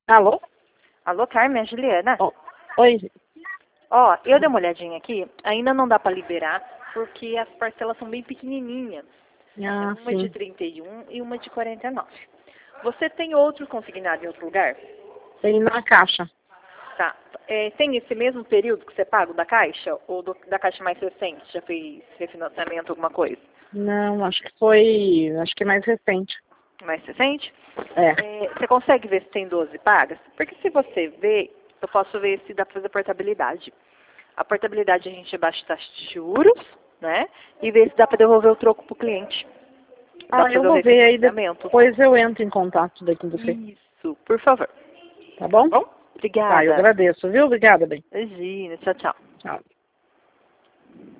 Alô? Alô, Carmen, é Juliana. Oh, oi. Ó, eu dei uma olhadinha aqui, ainda não dá para liberar, porque as parcelas são bem pequenininhas. Ah, Uma de sim. 31 e uma de 49. Você tem outro consignado em outro lugar? Tem na caixa. Tá. Tem esse mesmo período que você paga o da Caixa? Ou da Caixa mais recente? Já fez refinanciamento, alguma coisa? Não, acho que foi. Acho que é mais recente. Mais recente? É. Você consegue ver se tem 12 pagas? Porque se você ver, eu posso ver se dá para fazer portabilidade. A portabilidade a gente abaixa a taxa de juros, né? E ver se dá para devolver o troco para o cliente. Dá para Eu fazer o vou ver aí, refinanciamento? depois eu entro em contato daí com você. Isso, por favor. Tá bom? Bom? Tá, eu Obrigada. agradeço, viu? Obrigada, bem. Imagina, tchau, tchau. Tchau.